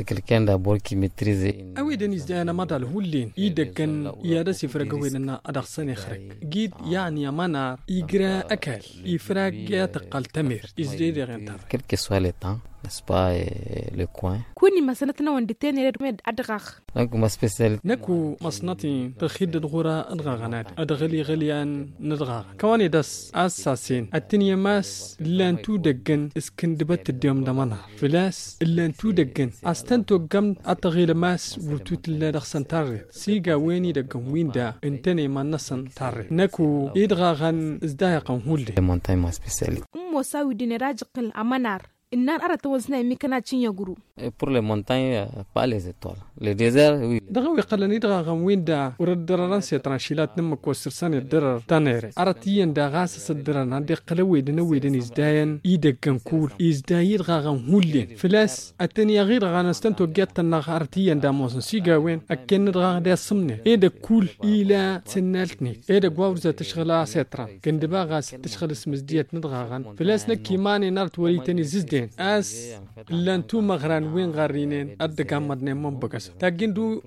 quelqu'un d'abord qui maîtrise une... أوي دنيز دانا مدى الهولين يدقن يادسي فرقويننا أدخساني خرق جيد يعني منار يقرا أكل يفرق يتقل تمير إزديد غنتر quel que soit le temps, n'est-ce pas, le coin. كوني مسنتنا وندتين يرمد أدغاخ Donc ma spécialité نكو مصنتي تخيد الغورة أدغاغنات أدغلي غليان ندغاغ كواني داس أساسين التنيا ماس لان تو دقن اسكندبت الديوم دمانا فلاس لان تو دقن أستنتو قمت أتغيل ماس وتوت الله دخسن تاري سيقا ويني دقن وين دا انتني ما نسن تاري نكو إدغاغن ازدايقا هولي les montagnes, ma spécialité. موساوي دين راجق الأمانار إنان أرى وزنا ميكنا تشين يغرو Et pour les montagnes, pas les étoiles. Le désert, oui. دغوي قلني دغاغن وين دا ورد درران سيترانشيلات نمك وسرسان الدرر تانيري أرتيين دا غاسس الدرر عندي قلوي دنوي دن إزداين إيدقن كول إزدايد غاغن هولين فلاس التانية غير غانا استنتو جات النغ أرتيين دا موسن سيقا وين أكين غاغ دا سمني إيدا كول إلا تسنالتني إيدا قواورزا تشغلا سيتران كندبا غاس تشغل اسم زديات ندغاغن فلاس نكي ماني نارت وليتني زيزدين أس لانتو مغران وين غارينين أدقان مدنين منبقس تاقين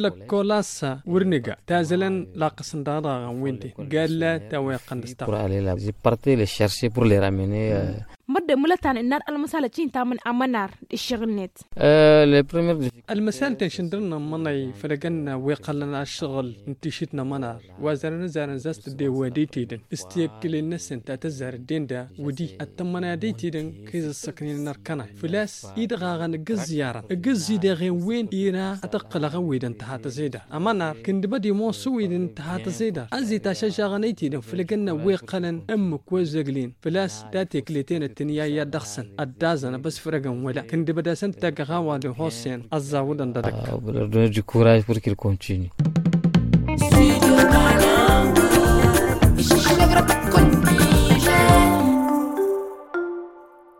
لكولاسا ورنيغا تازلن لاقسن دادا ويندي قال لا تاويقن Pour استغرب aller là, j'ai parti les chercher pour les ramener. مدة ملتان إنان المسالة تشين تامن أمانار الشغل نت Les premières المسان تنشندرنا مناي فرقنا ويقلنا الشغل انتشيتنا منار وزارنا زارن زاست دي ودي تيدن استيقل الناس انت تزار الدين دا ودي التمنا دي تيدن كيز السكنين نركنا فلاس إدغاغن قزيارا قزي دا غين وين إيرا أتقل غويدا انتهات زيدا أمانار كند بدي موسويد انتهات زيدا أزي تاشاغن اي تيدن فرقنا ويقلن أمك وزاقلين فلاس داتي كليتين التنيا يا دخسن الدازن بس فرقن ولا كند بدا سنتا غاوا دي حسين الزاودن ددك pour leur donner du courage pour qu'ils continuent.